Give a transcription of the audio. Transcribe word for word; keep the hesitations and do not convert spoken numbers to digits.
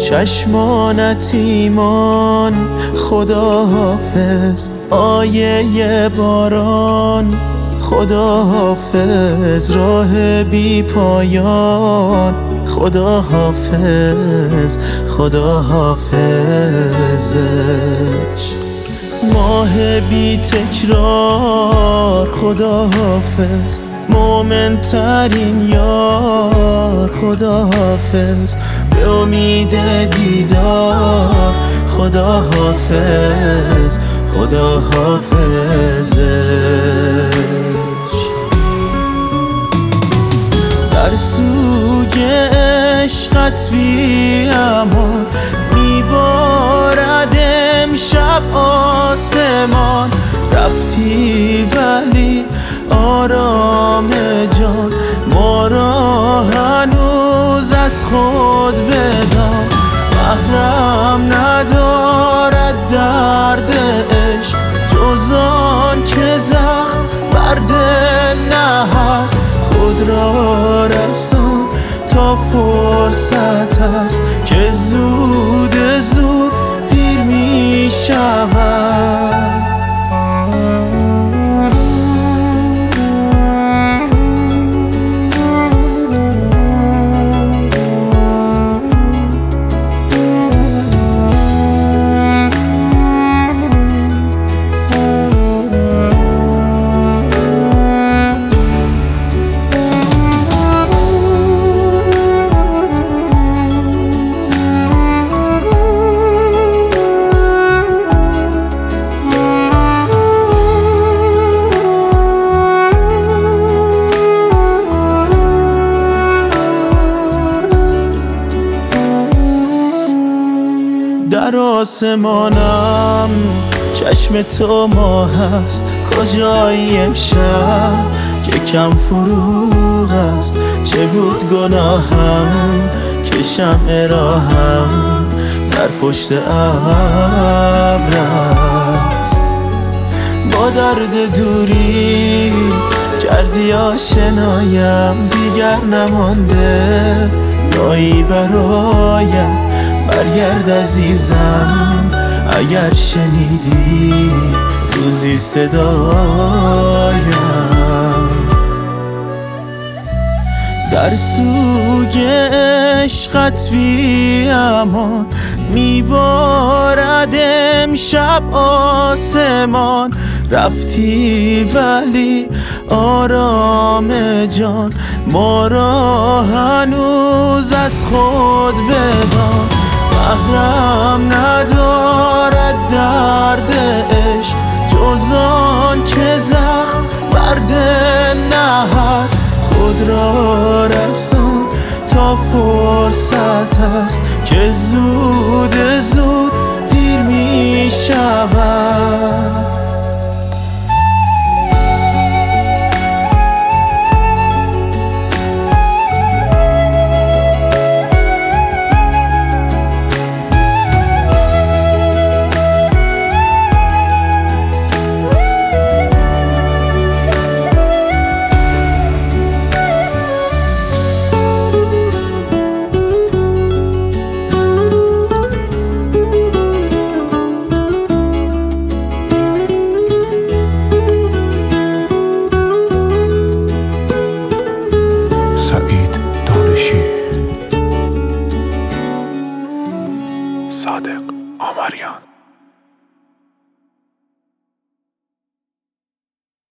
چشمانت ایمان، خدا حافظ آیه باران، خدا حافظ راه بی پایان، خدا حافظ خدا حافظش ماه بی تکرار، خدا حافظ مومن ترین یار، خدا حافظ به امید دیدار، خدا حافظ خدا حافظش در سوگ عشقت بی امان، میبارد امشب آسمان، رفتی ولی آرام جان، ما را هنوز از خود بدان، محرم ندارد درد عشق جز آن که زخم بر دل نهد، خود را رسان تا فرصت است که زود زود دیر می شود. در آسمانم چشم تو ماه است، کجایی امشب که کم فروغ است، چه بود گناهم که شمع راهم در پشت ابر است، با درد دوری کردی آشنایم، دیگر نمانده رایی برایم، برگرد عزیزم اگر شنیدی روزی صدایم، در سوگ عشقت بی امان، میبارد امشب آسمان، رفتی ولی آرام جان، ما را هنوز از خود بدان، محرم ندارد درد عشق جز آن که زخم بر دل نهد، خود را رسان تا فرصت است که زود زود دیر می شود.